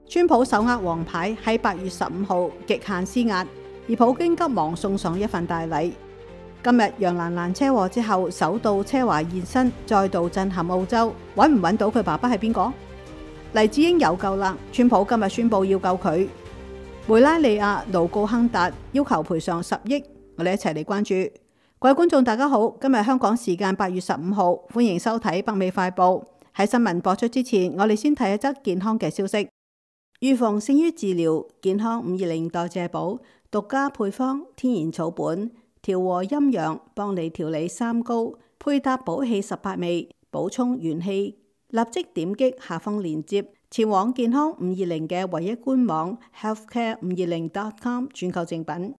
川普手握黃牌喺8月15號極限施壓，而普京急忙送上一份大禮。今日楊蘭蘭車禍之後，首度車華現身，再度震撼澳洲。揾唔揾到佢爸爸係邊個？黎智英有救啦！川普今日宣布要救佢。梅拉利亞盧告亨達要求賠償10億，我哋一齊嚟關注。各位觀眾大家好，今日香港時間8月15號，歡迎收睇北美快報。喺新聞播出之前，我哋先睇一則健康嘅消息。預防勝於治療，健康520代謝寶獨家配方，天然草本，調和陰陽，幫你調理三高，配搭補氣18味，補充元氣。立即點擊下方鏈接，前往健康520嘅唯一官網 healthcare520.com 轉購正品。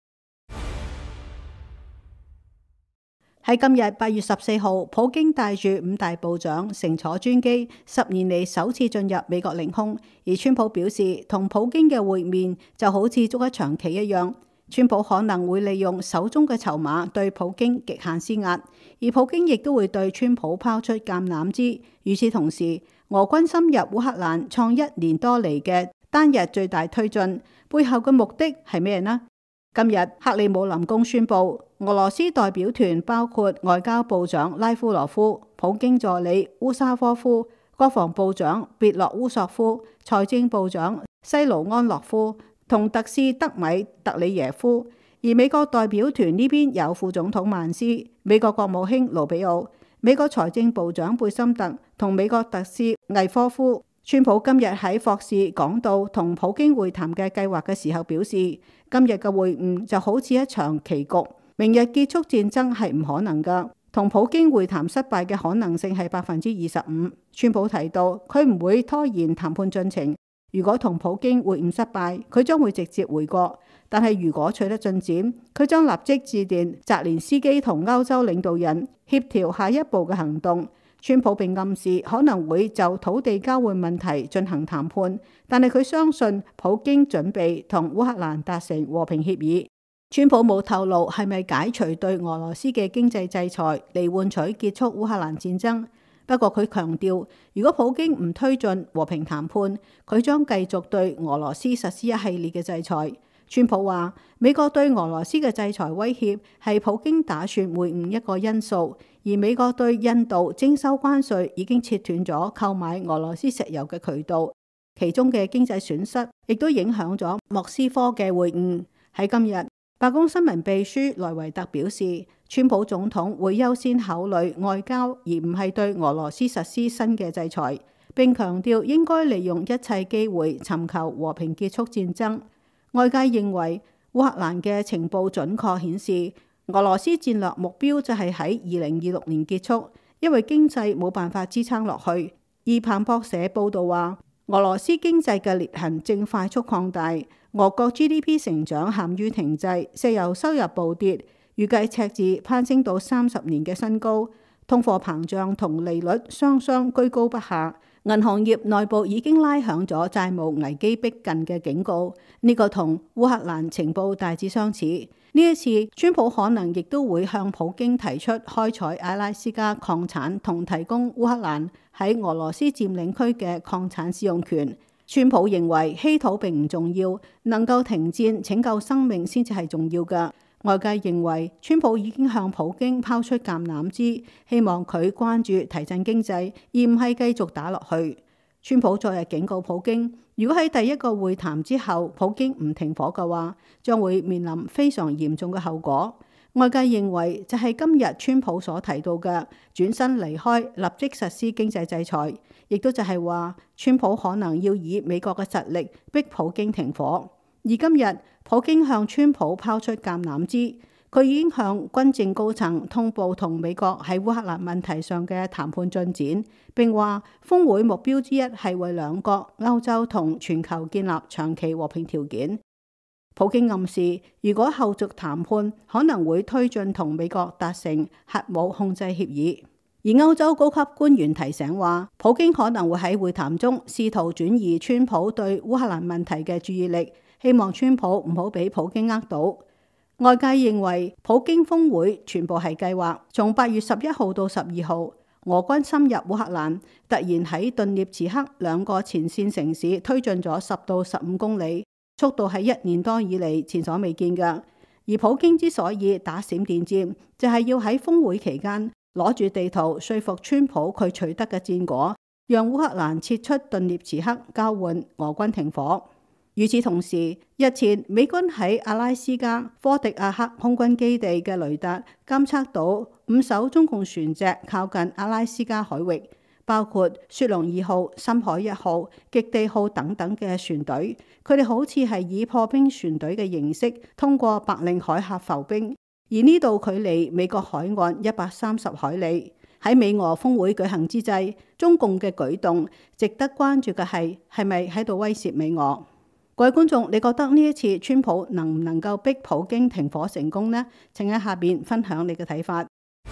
喺今日8月14號，普京帶住5大部長乘坐專機，10年嚟首次進入美國領空。而川普表示，同普京嘅會面就好似捉一場棋一樣。川普可能會利用手中嘅籌碼對普京極限施壓，而普京亦都會對川普拋出橄欖枝。與此同時，俄軍深入烏克蘭，創1年多嚟嘅單日最大推進，背後嘅目的係咩呢？今日克里姆林宮宣布，俄羅斯代表團包括外交部長拉夫羅夫、普京助理烏沙科夫、國防部長別洛烏索夫、財政部長西盧安諾夫同特使德米特里耶夫。而美國代表團呢邊有副總統曼斯、美國國務卿盧比奧、美國財政部長貝森特同美國特使魏科夫。川普今日喺霍士講到同普京會談嘅計劃嘅時候表示，今日嘅會晤就好似一場棋局，明日結束戰爭係唔可能㗎，同普京會談失敗嘅可能性係25%。川普提到佢唔會拖延談判進程，如果同普京會晤失敗，佢將會直接回國，但係如果取得進展，佢將立即致電澤連斯基同歐洲領導人協調下一步嘅行動。川普並暗示可能會就土地交換問題進行談判，但係佢相信普京準備同烏克蘭達成和平協議。川普冇透露係咪解除對俄羅斯嘅經濟制裁嚟換取結束烏克蘭戰爭。不過佢強調，如果普京唔推進和平談判，佢將繼續對俄羅斯實施一系列嘅制裁。川普話，美國對俄羅斯嘅制裁威脅係普京打算會晤一個因素，而美國對印度徵收關稅已經切斷咗購買俄羅斯石油嘅渠道，其中嘅經濟損失亦都影響咗莫斯科嘅會晤。喺今日，白宮新聞秘書萊維特表示，川普總統會優先考慮外交，而唔係對俄羅斯實施新嘅制裁，並強調應該利用一切機會尋求和平結束戰爭。外界認為烏克蘭嘅情報準確顯示，俄羅斯戰略目標就係喺2026年結束，因為經濟冇辦法支撐落去。而彭博社報導話，俄羅斯經濟嘅裂痕正快速擴大，俄國 GDP 成長陷於停滯，石油收入暴跌，預計赤字攀升到30年嘅新高，通貨膨脹同利率雙雙居高不下。銀行業內部已經拉響咗債務危機逼近嘅警告，呢個同烏克蘭情報大致相似。呢一次，川普可能亦都會向普京提出開採阿拉斯加礦產同提供烏克蘭喺俄羅斯佔領區嘅礦產使用權。川普認為稀土並唔重要，能夠停戰拯救生命先至係重要嘅。外界認為川普已經向普京拋出橄欖枝，希望佢關注提振經濟，而唔係繼續打落去。川普昨日警告普京，如果喺第一個會談之後普京唔停火嘅話，將會面臨非常嚴重嘅後果。外界認為就係今日川普所提到嘅轉身離開，立即實施經濟制裁，亦都就係話川普可能要以美國嘅實力逼普京停火。而今日普京向川普拋出橄欖枝，佢已經向軍政高層通報同美國喺烏克蘭問題上嘅談判進展，並話峰會目標之一係為兩國、歐洲同全球建立長期和平條件。普京暗示，如果後續談判可能會推進同美國達成核武控制協議。而歐洲高級官員提醒話，普京可能會喺會談中試圖轉移川普對烏克蘭問題嘅注意力，希望川普唔好俾普京呃到。外界認為普京峰會全部係計劃，從8月11號到12號， 俄軍深入烏克蘭，突然喺頓涅茨克兩個前線城市推進咗10到15公里，速度係1年多以嚟前所未見嘅。而普京之所以打閃電戰，就係要喺峰會期間攞住地圖說服川普佢取得嘅戰果，讓烏克蘭撤出頓涅茨克，交換俄軍停火。與此同時，日前美軍喺阿拉斯加科迪亞克空軍基地嘅雷達監測到5艘中共船隻靠近阿拉斯加海域，包括雪龍2號、深海1號、極地號等等嘅船隊。佢哋好似係以破冰船隊嘅形式通過白令海峽浮冰，而呢度距離美國海岸130海里。喺美俄峰會舉行之際，中共嘅舉動值得關注嘅係咪喺度威懾美俄？各位觀眾，你覺得呢一次川普能唔能夠逼普京停火成功呢？請喺下邊分享你嘅睇法。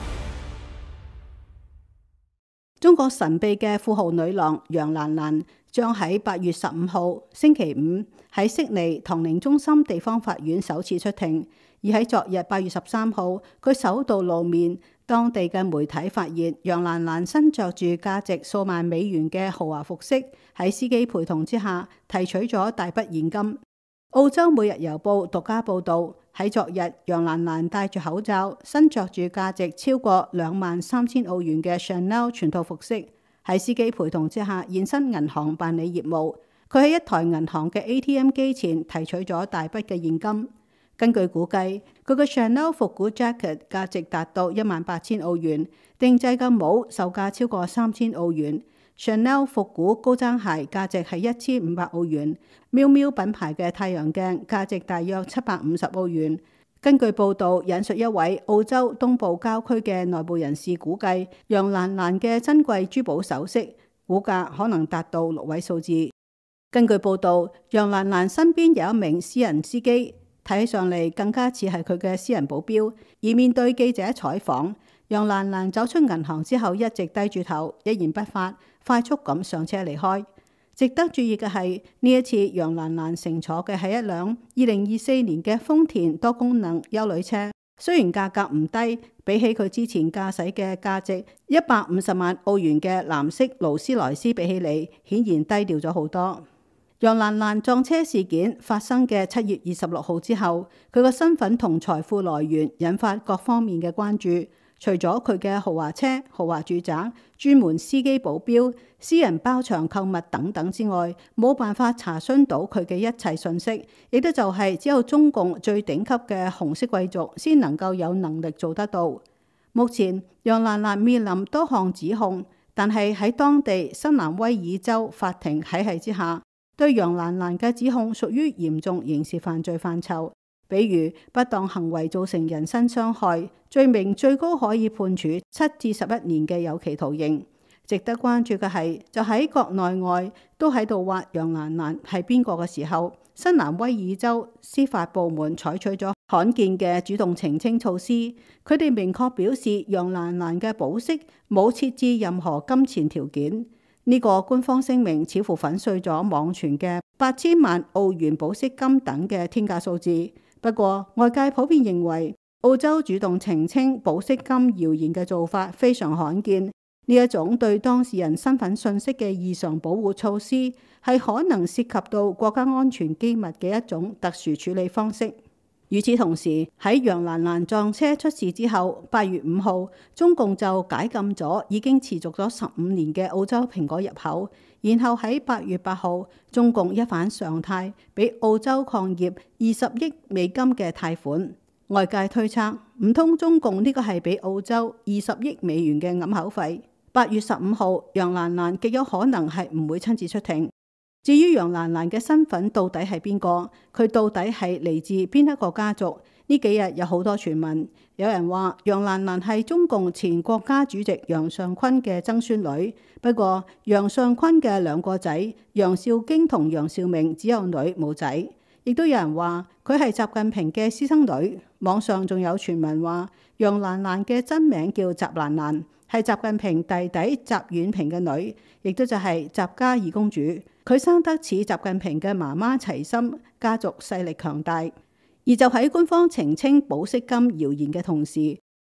中國神秘嘅富豪女郎楊蘭蘭將喺8月15號星期五喺悉尼唐寧中心地方法院首次出庭，而喺昨日8月13號，佢首度露面。當地嘅媒體發現楊蘭蘭身着住價值數萬美元嘅豪華服飾，喺司機陪同之下提取咗大筆現金。澳洲每日郵報獨家報導，喺昨日楊蘭蘭戴住口罩，身着住價值超過23,000澳元嘅 Chanel 全套服飾，喺司機陪同之下現身銀行辦理業務。佢喺一台銀行嘅 ATM 機前提取咗大筆嘅現金。根據估計，佢嘅 Chanel 復古 jacket 價值達到18,000澳元，定製嘅帽售價超過3,000澳元。Chanel 復古高踭鞋價值係1,500澳元，喵喵品牌嘅太陽鏡價值大約750澳元。根據報導，引述一位澳洲東部郊區嘅內部人士估計，楊蘭蘭嘅珍貴珠寶首飾估價可能達到6位數字。根據報導，楊蘭蘭身邊有一名私人司機，睇起上嚟更加似係佢嘅私人保鏢。而面對記者採訪，楊蘭蘭走出銀行之後一直低住頭，一言不發，快速咁上車離開。值得注意嘅係，呢一次楊蘭蘭乘坐嘅係一輛2024年嘅豐田多功能休旅車，雖然價格唔低，比起佢之前駕駛嘅價值150萬澳元嘅藍色勞斯萊斯比起嚟，顯然低調咗好多。楊蘭蘭撞車事件發生嘅7月26號之後，佢個身份同財富來源引發各方面嘅關注。除咗佢嘅豪華車、豪華住宅、專門司機保鏢、私人包場購物等等之外，冇辦法查詢到佢嘅一切信息，亦都就係只有中共最頂級嘅紅色貴族先能夠有能力做得到。目前楊蘭蘭面臨多項指控，但係喺當地新南威爾州法庭體系之下，對楊蘭蘭嘅指控屬於嚴重刑事犯罪範疇，比如不當行為造成人身傷害，罪名最高可以判處7至11年嘅有期徒刑。值得關注嘅係，就喺國內外都喺度挖楊蘭蘭係邊個嘅時候，新南威爾州司法部門採取咗罕見嘅主動澄清措施。佢哋明確表示，楊蘭蘭嘅保釋冇設置任何金錢條件。呢個官方聲明似乎粉碎咗網傳嘅8,000萬澳元保釋金等嘅天價數字。不過，外界普遍認為澳洲主動澄清保釋金謠言嘅做法非常罕見。呢一種對當事人身份信息嘅異常保護措施，係可能涉及到國家安全機密嘅一種特殊處理方式。與此同時，喺楊蘭蘭撞車出事之後，8月5號，中共就解禁咗已經持續咗15年嘅澳洲蘋果入口。然後喺8月8號，中共一反常態，俾澳洲礦業20億美金嘅貸款。外界推測，唔通中共呢個係俾澳洲20億美元嘅揞口費？8月15號，楊蘭蘭極有可能係唔會親自出庭。至於楊蘭蘭嘅身份到底係邊個？佢到底係嚟自邊一個家族？呢幾日有好多傳聞，有人話楊蘭蘭係中共前國家主席楊尚昆嘅曾孫女。不過楊尚昆嘅2個仔楊兆京同楊兆明只有女冇仔。亦都有人話佢係習近平嘅私生女。網上仲有傳聞話楊蘭蘭嘅真名叫習蘭蘭，係習近平弟弟習遠平嘅女，亦都就係習家二公主。佢生得似習近平嘅媽媽齊心，家族勢力強大。而就喺官方澄清保釋金謠言嘅同時，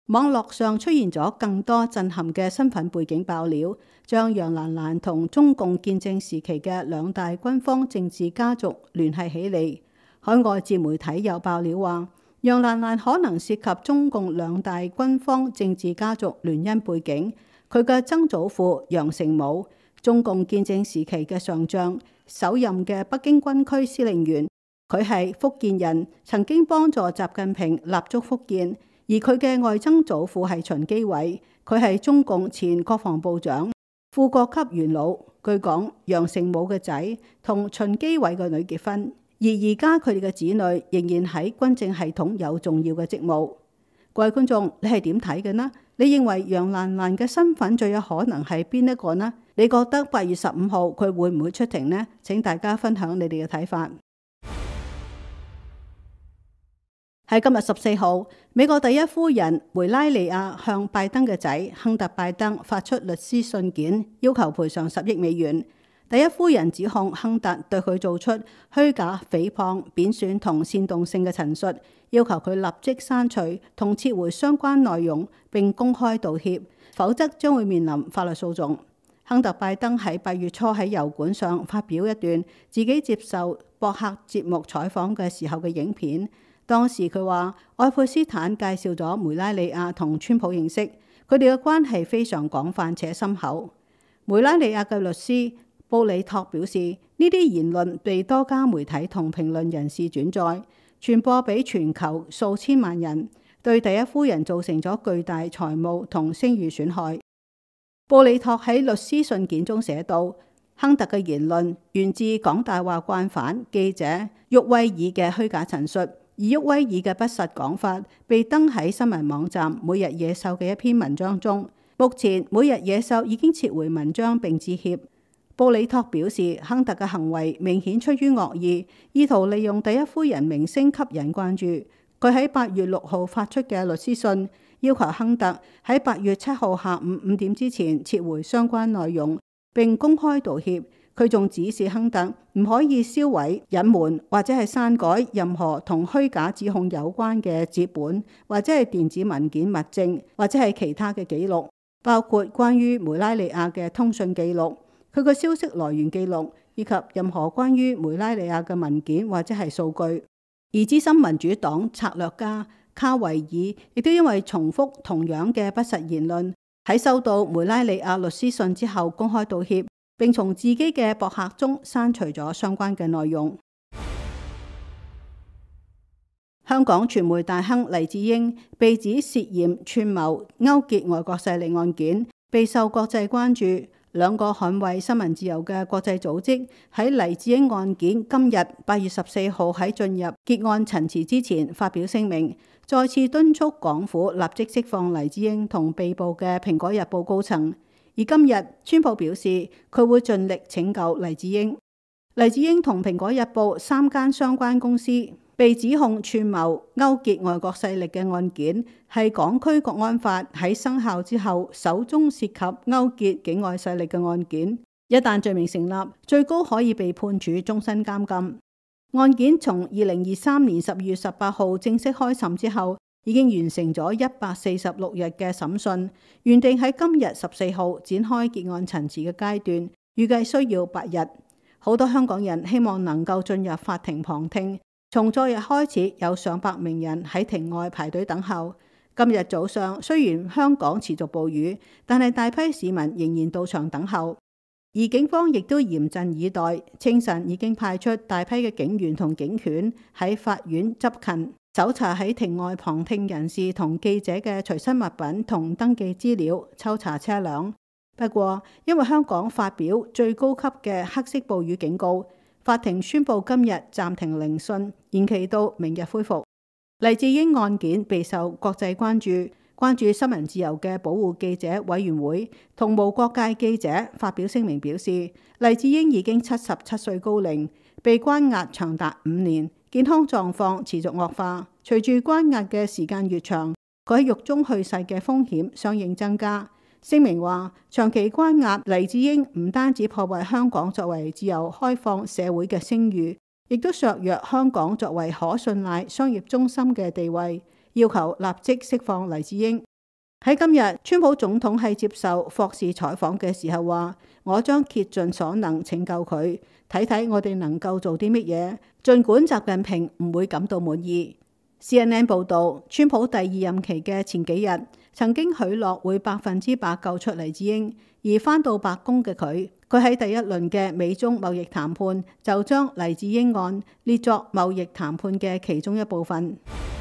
網絡上出現咗更多震撼嘅身份背景爆料，將楊蘭蘭同中共建政時期嘅兩大軍方政治家族聯繫起嚟。海外自媒體有爆料話，楊蘭蘭可能涉及中共兩大軍方政治家族聯姻背景。佢嘅曾祖父楊成武，中共建政時期嘅上將，首任嘅北京軍區司令員。佢係福建人，曾經幫助習近平立足福建。而佢嘅外曾祖父係秦基偉，佢係中共前國防部長、副國級元老。據講，楊成武嘅仔同秦基偉嘅女結婚，而而家佢哋嘅子女仍然喺軍政系統有重要嘅職務。各位觀眾，你係點睇嘅呢？你認為楊蘭蘭嘅身份最有可能係邊一個呢？你覺得8月15號佢會唔會出庭呢？請大家分享你哋嘅睇法。喺今日14號，美國第一夫人梅拉尼亞向拜登嘅仔亨特拜登發出律師信件，要求賠償10億美元。第一夫人指控亨特對佢做出虛假、誹謗、貶損同煽動性嘅陳述，要求佢立即刪除同撤回相關內容，並公開道歉，否則將會面臨法律訴訟。亨特拜登喺8月初喺油管上發表一段自己接受博客節目採訪嘅時候嘅影片。當時佢話，愛佩斯坦介紹咗梅拉尼亞同川普認識，佢哋嘅關係非常廣泛且深厚。梅拉尼亞嘅律師布里托表示，呢啲言論被多家媒體同評論人士轉載，傳播俾全球數千萬人，對第一夫人造成咗巨大財務同聲譽損害。布里托喺律師信件中寫道，亨特嘅言論源自講大話慣犯記者沃威爾嘅虛假陳述。而沃威爾嘅不實講法被登喺新聞網站每日野獸嘅一篇文章中。目前每日野獸已經撤回文章並致歉。布里托表示，亨特嘅行為明顯出於惡意，意圖利用第一夫人名聲吸引關注。佢喺8月6號發出嘅律師信，要求亨特喺8月7號下午5點之前撤回相關內容並公開道歉。佢仲指示亨特唔可以銷毀、隱瞞或者係刪改任何同虛假指控有關嘅紙本或者係電子文件物證或者係其他嘅記錄，包括關於梅拉尼亞嘅通訊記錄、佢嘅消息來源記錄以及任何關於梅拉尼亞嘅文件或者係數據。而資深民主黨策略家卡維爾亦都因為重複同樣嘅不實言論，喺收到梅拉尼亞律師信之後公開道歉，並從自己嘅博客中刪除咗相關嘅內容。香港傳媒大亨黎智英被指涉嫌串謀勾結外國勢力案件，備受國際關注。兩個捍衛新聞自由嘅國際組織喺黎智英案件今日8月14號喺進入結案陳詞之前發表聲明，再次敦促港府立即釋放黎智英同被捕嘅蘋果日報高層。而今日川普表示佢會盡力拯救黎智英。黎智英同蘋果日報3間相關公司被指控串謀勾結外國勢力嘅案件，係港區國安法喺生效之後首宗涉及勾結境外勢力嘅案件。一旦罪名成立，最高可以被判處終身監禁。案件從2023年12月18號正式開審之後，已經完成咗146日嘅審訊，原定喺今日14號展開結案陳詞嘅階段，預計需要8日。好多香港人希望能夠進入法庭旁聽。從昨日開始，有上百名人喺庭外排隊等候。今日早上雖然香港持續暴雨，但係大批市民仍然到場等候。而警方亦都嚴陣以待，清晨已經派出大批嘅警員同警犬喺法院執勤，搜查喺庭外旁聽人士同記者嘅隨身物品同登記資料，抽查車輛。不過，因為香港發表最高級嘅黑色暴雨警告，法庭宣布今日暫停聆訊，延期到明日恢復。黎智英案件備受國際關注，關注新聞自由嘅保護記者委員會同無國界記者發表聲明表示，黎智英已經77歲高齡，被關押長達5年，健康狀況持續惡化。隨住關押嘅時間越長，佢喺獄中去世嘅風險相應增加。聲明話，長期關押黎智英唔單止破壞香港作為自由開放社會嘅聲譽，亦都削弱香港作為可信賴商業中心嘅地位，要求立即釋放黎智英。 喺今日，川普總統喺接受霍士採訪嘅時候話：我將竭盡所能拯救佢，睇睇我哋能夠做啲乜嘢。儘管習近平唔會感到滿意。CNN 報導，川普第二任期嘅前幾日曾經許諾會100%救出黎智英，而返到白宮嘅佢喺第一輪嘅美中貿易談判就將黎智英案列作貿易談判嘅其中一部分。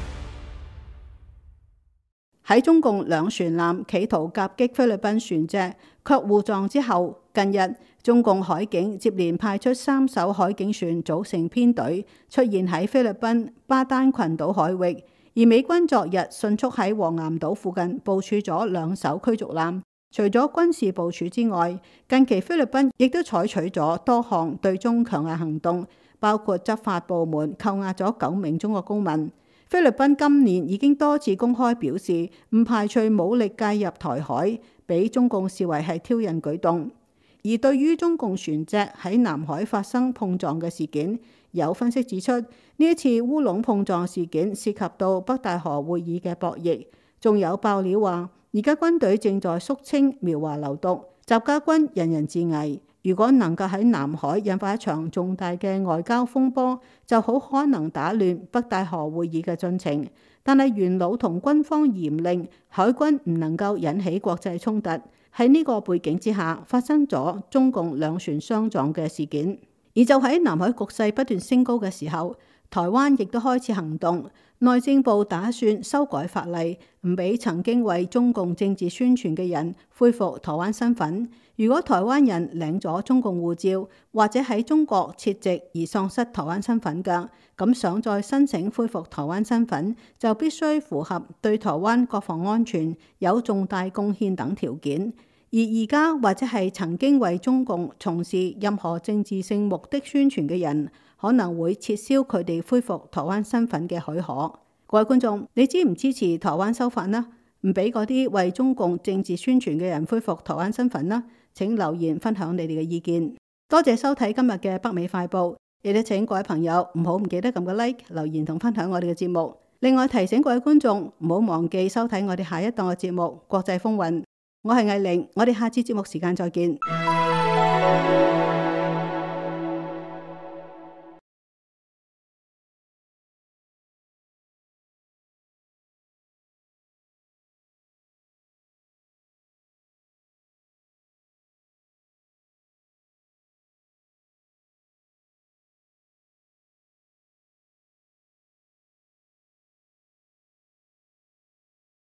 喺中共兩船艦企圖夾擊菲律賓船隻卻互撞之後，近日中共海警接連派出3艘海警船組成編隊出現喺菲律賓巴丹群島海域，而美軍昨日迅速喺黃岩島附近部署咗2艘驅逐艦。除咗軍事部署之外，近期菲律賓亦都採取咗多項對中強硬行動，包括執法部門扣押咗9名中國公民。菲律賓今年已經多次公開表示唔排除武力介入台海，俾中共視為係挑釁舉動。而對於中共船隻喺南海發生碰撞嘅事件，有分析指出，呢一次烏龍碰撞事件涉及到北大河會議嘅博弈，仲有爆料話，而家軍隊正在肅清苗華流毒，習家軍人人自危。如果能夠喺南海引發一場重大嘅外交風波，就好可能打亂北大河會議嘅進程。但係元老同軍方嚴令海軍唔能夠引起國際衝突。喺呢個背景之下，發生咗中共兩船相撞嘅事件。而就喺南海局勢不斷升高嘅時候，台灣亦都開始行動。內政部打算修改法例，唔俾曾經為中共政治宣傳嘅人恢復台灣身份。如果台灣人領咗中共護照，或者喺中國撤籍而喪失台灣身份嘅，咁想再申請恢復台灣身份，就必須符合對台灣國防安全有重大貢獻等條件。而家或者係曾經為中共從事任何政治性目的宣傳嘅人，可能會撤銷佢哋恢復台灣身份嘅許可。各位觀眾，你支唔支持台灣修法呢？唔俾嗰啲為中共政治宣傳嘅人恢復台灣身份呢？請留言分享你哋嘅意見。多謝收睇今日嘅北美快報，亦都請各位朋友唔好唔記得撳個 like、留言同分享我哋嘅節目。另外提醒各位觀眾唔好忘記收睇我哋下一檔嘅節目《國際風雲》。我係藝玲，我哋下次節目時間再見。